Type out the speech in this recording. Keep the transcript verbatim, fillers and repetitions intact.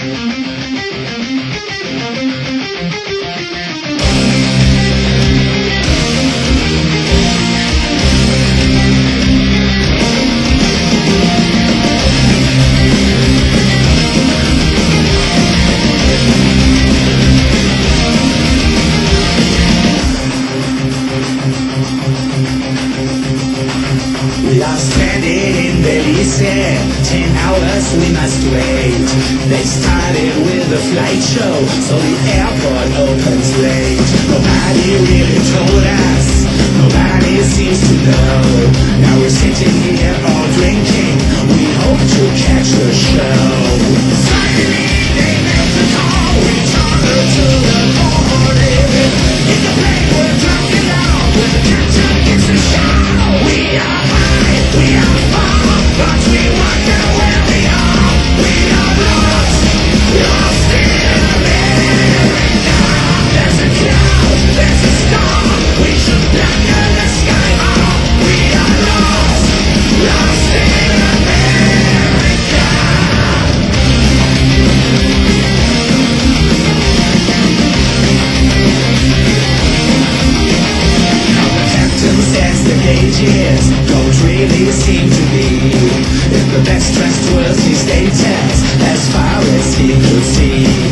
We are stranded in Belize, ten hours we must wait. They started with a flight show, so the airport opens late. Nobody really told us, nobody seems to know. Now we're sitting here all drinking, we hope to catch the show. Suddenly they make the call, we travel to the morning. In the plane we're drunk and loud, when the captain gets the show. We are high, we are far, but we wonder where we are. We are lost, lost in America. There's a cloud, there's a storm, we should blacken the sky more. We are lost, lost in America. Now the captain says the gauges don't really seem to be in the best trustworthy status as far as he could see.